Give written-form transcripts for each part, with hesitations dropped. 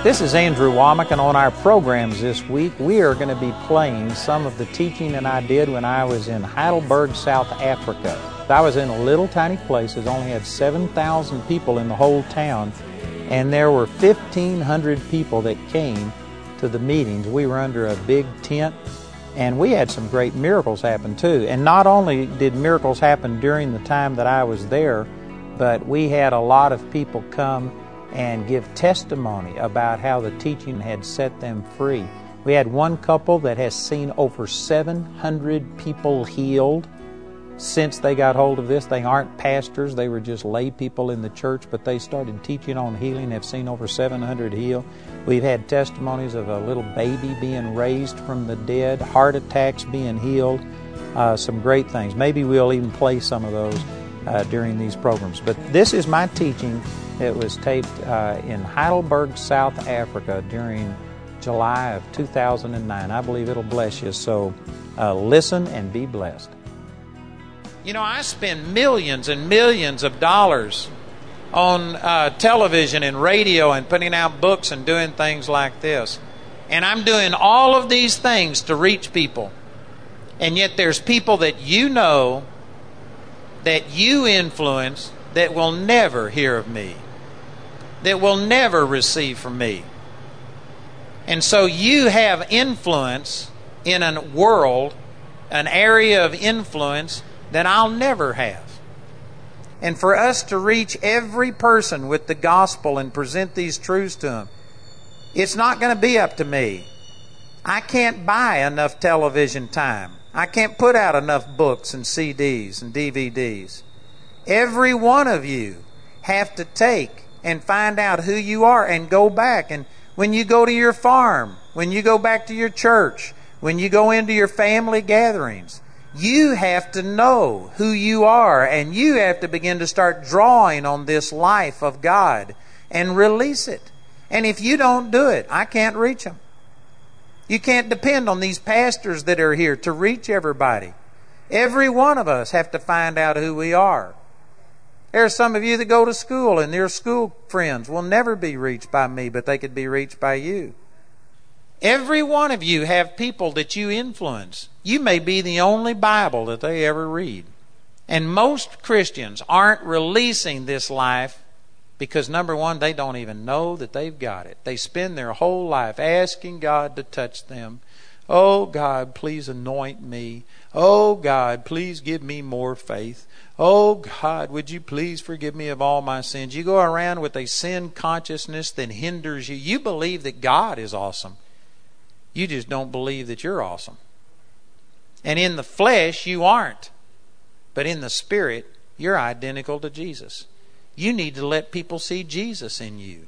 This is Andrew Womack, and on our programs this week, we are going to be playing some of the teaching that I did when I was in Heidelberg, South Africa. I was in a little tiny place that only had 7,000 people in the whole town, and there were 1,500 people that came to the meetings. We were under a big tent, and we had some great miracles happen too. And not only did miracles happen during the time that I was there, but we had a lot of people come and give testimony about how the teaching had set them free. We had one couple that has seen over 700 people healed since they got hold of this. They aren't pastors, they were just lay people in the church, but they started teaching on healing, have seen over 700 healed. We've had testimonies of a little baby being raised from the dead, heart attacks being healed, some great things. Maybe we'll even play some of those during these programs. But this is my teaching. It was taped in Heidelberg, South Africa during July of 2009. I believe it'll bless you, so listen and be blessed. You know, I spend millions and millions of dollars on television and radio and putting out books and doing things like this. And I'm doing all of these things to reach people. And yet there's people that you know, that you influence, that will never hear of me, that will never receive from me. And so you have influence in a world, an area of influence that I'll never have. And for us to reach every person with the gospel and present these truths to them, it's not going to be up to me. I can't buy enough television time. I can't put out enough books and CDs and DVDs. Every one of you have to take and find out who you are and go back. And when you go to your farm, when you go back to your church, when you go into your family gatherings, you have to know who you are, and you have to begin to start drawing on this life of God and release it. And if you don't do it, I can't reach them. You can't depend on these pastors that are here to reach everybody. Every one of us have to find out who we are. There are some of you that go to school, and your school friends will never be reached by me, but they could be reached by you. Every one of you have people that you influence. You may be the only Bible that they ever read. And most Christians aren't releasing this life because, number one, they don't even know that they've got it. They spend their whole life asking God to touch them. Oh, God, please anoint me. Oh, God, please give me more faith. Oh, God, would you please forgive me of all my sins? You go around with a sin consciousness that hinders you. You believe that God is awesome. You just don't believe that you're awesome. And in the flesh, you aren't. But in the spirit, you're identical to Jesus. You need to let people see Jesus in you.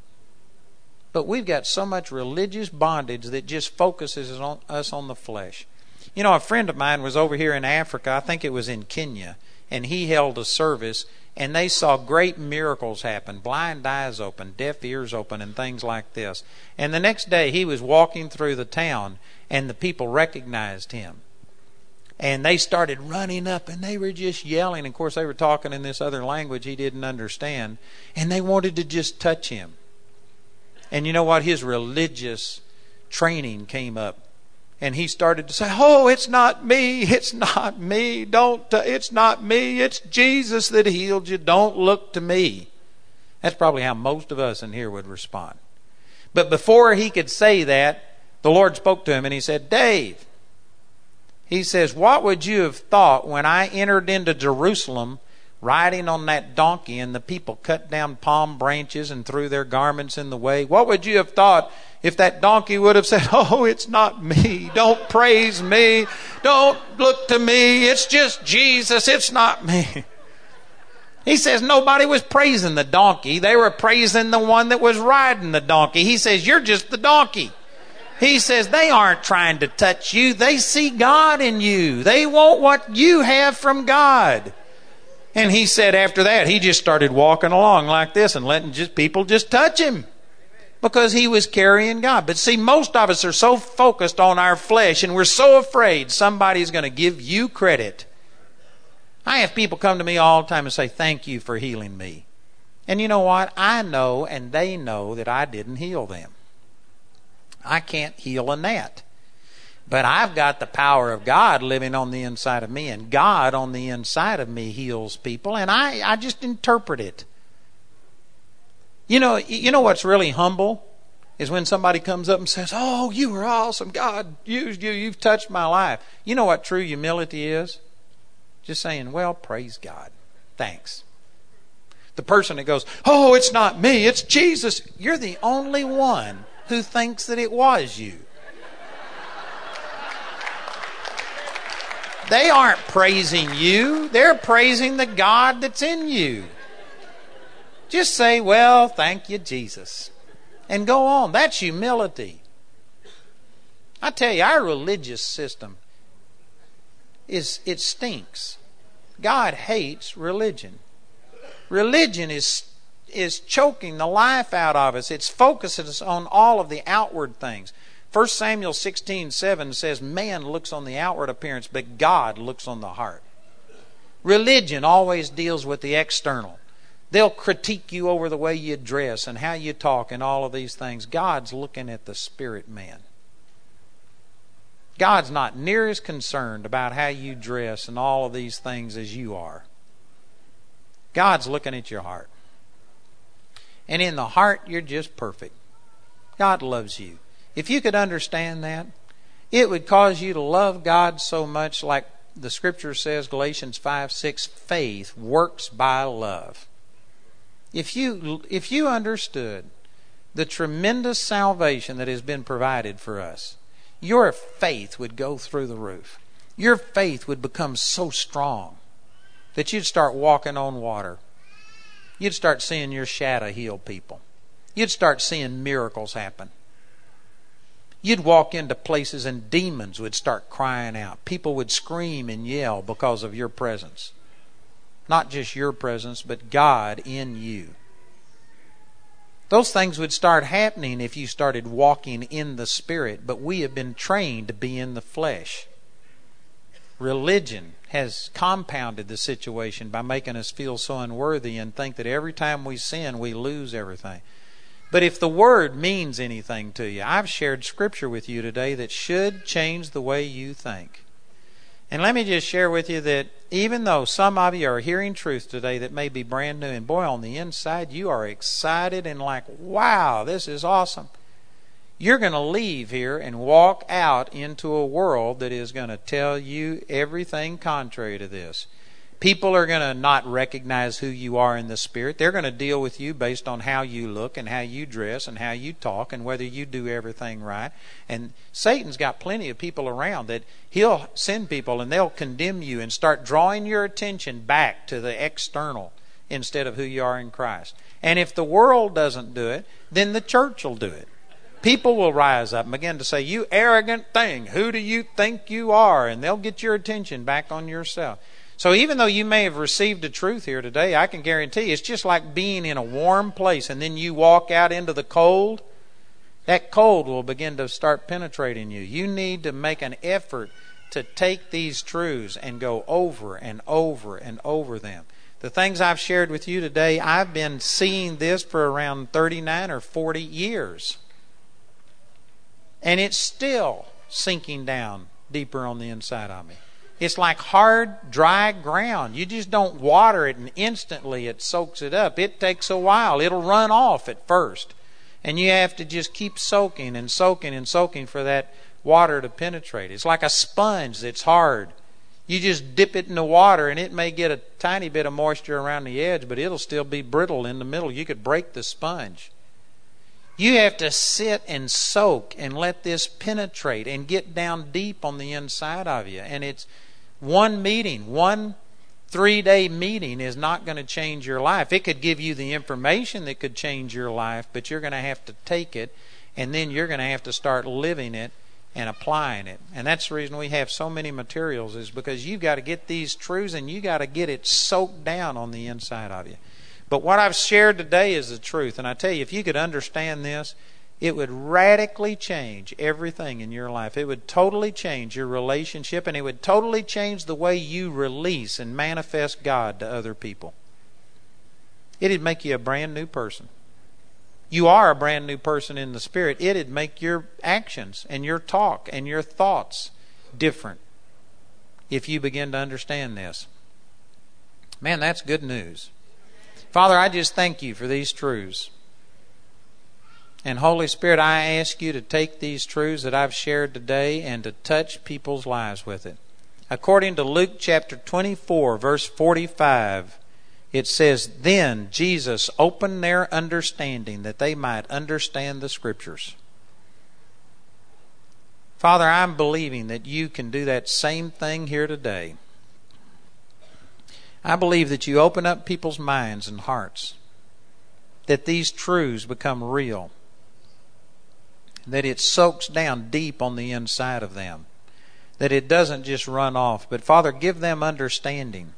But we've got so much religious bondage that just focuses on us on the flesh. You know, a friend of mine was over here in Africa, I think it was in Kenya, and he held a service, and they saw great miracles happen, blind eyes open, deaf ears open, and things like this. And the next day he was walking through the town, and the people recognized him. And they started running up, and they were just yelling. Of course, they were talking in this other language he didn't understand, and they wanted to just touch him. And you know what? His religious training came up. And he started to say, oh, it's not me, it's not me, it's not me, it's Jesus that healed you, don't look to me. That's probably how most of us in here would respond. But before he could say that, the Lord spoke to him and he said, Dave, he says, what would you have thought when I entered into Jerusalem riding on that donkey and the people cut down palm branches and threw their garments in the way? What would you have thought if that donkey would have said, oh, it's not me, don't praise me, don't look to me, it's just Jesus, it's not me. He says nobody was praising the donkey, they were praising the one that was riding the donkey. He says, you're just the donkey. He says, they aren't trying to touch you, they see God in you, they want what you have from God. And he said after that, he just started walking along like this and letting people just touch him. Because he was carrying God. But see, most of us are so focused on our flesh, and we're so afraid somebody's going to give you credit. I have people come to me all the time and say, thank you for healing me. And you know what? I know and they know that I didn't heal them. I can't heal a gnat. But I've got the power of God living on the inside of me, and God on the inside of me heals people, and I just interpret it. You know what's really humble is when somebody comes up and says, "Oh, you are awesome. God used you. You've touched my life." You know what true humility is? Just saying, "Well, praise God. Thanks." The person that goes, "Oh, it's not me. It's Jesus." You're the only one who thinks that it was you. They aren't praising you. They're praising the God that's in you. Just say, "Well, thank you, Jesus," and go on. That's humility. I tell you, our religious system it stinks. God hates religion. Religion is choking the life out of us. It's focuses on all of the outward things. 1 Samuel 16:7 says, "Man looks on the outward appearance, but God looks on the heart." Religion always deals with the external. They'll critique you over the way you dress and how you talk and all of these things. God's looking at the spirit man. God's not near as concerned about how you dress and all of these things as you are. God's looking at your heart. And in the heart, you're just perfect. God loves you. If you could understand that, it would cause you to love God so much, like the scripture says, Galatians 5:6, faith works by love. If you understood the tremendous salvation that has been provided for us, your faith would go through the roof. Your faith would become so strong that you'd start walking on water. You'd start seeing your shadow heal people. You'd start seeing miracles happen. You'd walk into places and demons would start crying out. People would scream and yell because of your presence. Not just your presence, but God in you. Those things would start happening if you started walking in the Spirit, but we have been trained to be in the flesh. Religion has compounded the situation by making us feel so unworthy and think that every time we sin, we lose everything. But if the Word means anything to you, I've shared Scripture with you today that should change the way you think. And let me just share with you that even though some of you are hearing truth today that may be brand new, and boy, on the inside you are excited and like, wow, this is awesome. You're going to leave here and walk out into a world that is going to tell you everything contrary to this. People are going to not recognize who you are in the Spirit. They're going to deal with you based on how you look and how you dress and how you talk and whether you do everything right. And Satan's got plenty of people around that he'll send people and they'll condemn you and start drawing your attention back to the external instead of who you are in Christ. And if the world doesn't do it, then the church will do it. People will rise up and begin to say, "You arrogant thing, who do you think you are?" And they'll get your attention back on yourself. So even though you may have received the truth here today, I can guarantee you it's just like being in a warm place and then you walk out into the cold. That cold will begin to start penetrating you. You need to make an effort to take these truths and go over and over and over them. The things I've shared with you today, I've been seeing this for around 39 or 40 years. And it's still sinking down deeper on the inside of me. It's like hard, dry ground. You just don't water it and instantly it soaks it up. It takes a while. It'll run off at first. And you have to just keep soaking and soaking and soaking for that water to penetrate. It's like a sponge that's hard. You just dip it in the water and it may get a tiny bit of moisture around the edge, but it'll still be brittle in the middle. You could break the sponge. You have to sit and soak and let this penetrate and get down deep on the inside of you. And it's one meeting, one 3-day meeting is not going to change your life. It could give you the information that could change your life, but you're going to have to take it, and then you're going to have to start living it and applying it. And that's the reason we have so many materials, is because you've got to get these truths and you got to get it soaked down on the inside of you. But what I've shared today is the truth. And I tell you, if you could understand this, it would radically change everything in your life. It would totally change your relationship, and it would totally change the way you release and manifest God to other people. It'd make you a brand new person. you are a brand new person in the Spirit, it'd make your actions and your talk and your thoughts different if you begin to understand this. Man, that's good news. Father, I just thank you for these truths. And Holy Spirit, I ask you to take these truths that I've shared today and to touch people's lives with it. According to Luke chapter 24, verse 45, it says, "Then Jesus opened their understanding that they might understand the Scriptures." Father, I'm believing that you can do that same thing here today. I believe that you open up people's minds and hearts, that these truths become real, that it soaks down deep on the inside of them, that it doesn't just run off. But Father, give them understanding.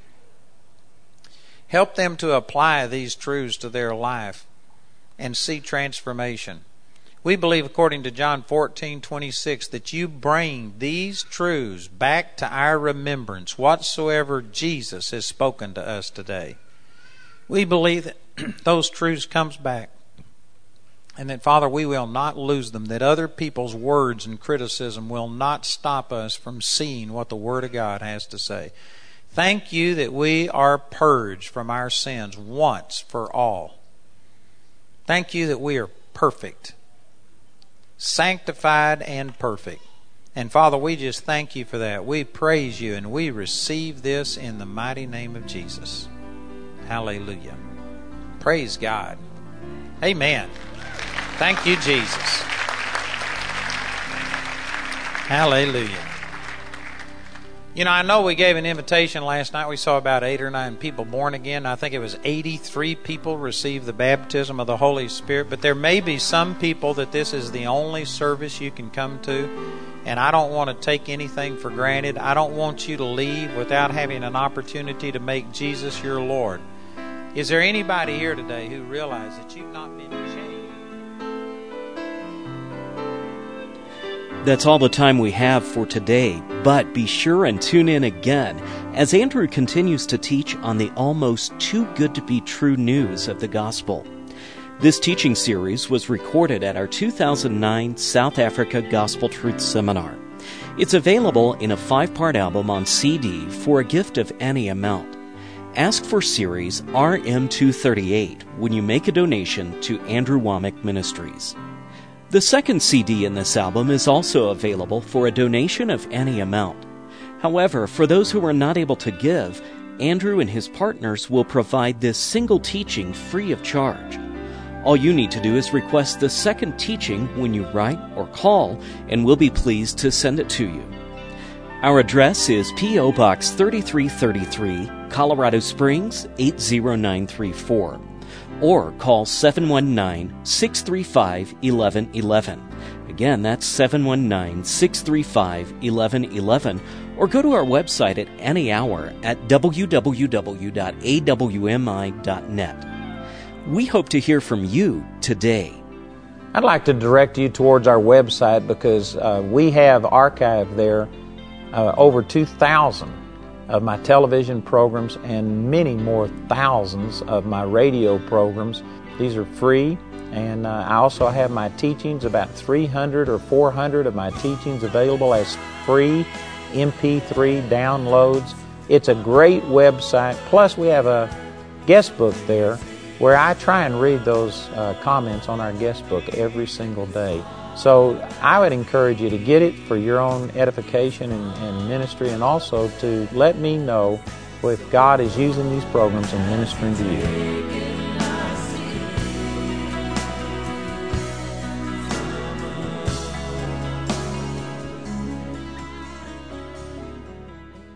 Help them to apply these truths to their life and see transformation. We believe, according to John 14:26, that you bring these truths back to our remembrance, whatsoever Jesus has spoken to us today. We believe that those truths comes back, and that, Father, we will not lose them, that other people's words and criticism will not stop us from seeing what the Word of God has to say. Thank you that we are purged from our sins once for all. Thank you that we are perfect, sanctified and perfect. And Father, we just thank you for that. We praise you and we receive this in the mighty name of Jesus. Hallelujah. Praise God. Amen. Thank you, Jesus. Hallelujah. You know, I know we gave an invitation last night. We saw about 8 or 9 people born again. I think it was 83 people received the baptism of the Holy Spirit. But there may be some people that this is the only service you can come to. And I don't want to take anything for granted. I don't want you to leave without having an opportunity to make Jesus your Lord. Is there anybody here today who realizes that you've not been changed? That's all the time we have for today, but be sure and tune in again as Andrew continues to teach on the almost too good to be true news of the gospel. This teaching series was recorded at our 2009 South Africa Gospel Truth Seminar. It's available in a 5-part album on CD for a gift of any amount. Ask for series RM238 when you make a donation to Andrew Wommack Ministries. The second CD in this album is also available for a donation of any amount. However, for those who are not able to give, Andrew and his partners will provide this single teaching free of charge. All you need to do is request the second teaching when you write or call, and we'll be pleased to send it to you. Our address is P.O. Box 3333, Colorado Springs 80934. Or call 719-635-1111. Again, that's 719-635-1111. Or go to our website at any hour at www.awmi.net. We hope to hear from you today. I'd like to direct you towards our website because we have archived there over 2,000 of my television programs and many more thousands of my radio programs. These are free, and I also have my teachings, about 300 or 400 of my teachings available as free MP3 downloads. It's a great website. Plus, we have a guest book there where I try and read those comments on our guest book every single day. So I would encourage you to get it for your own edification and ministry, and also to let me know if God is using these programs and ministering to you.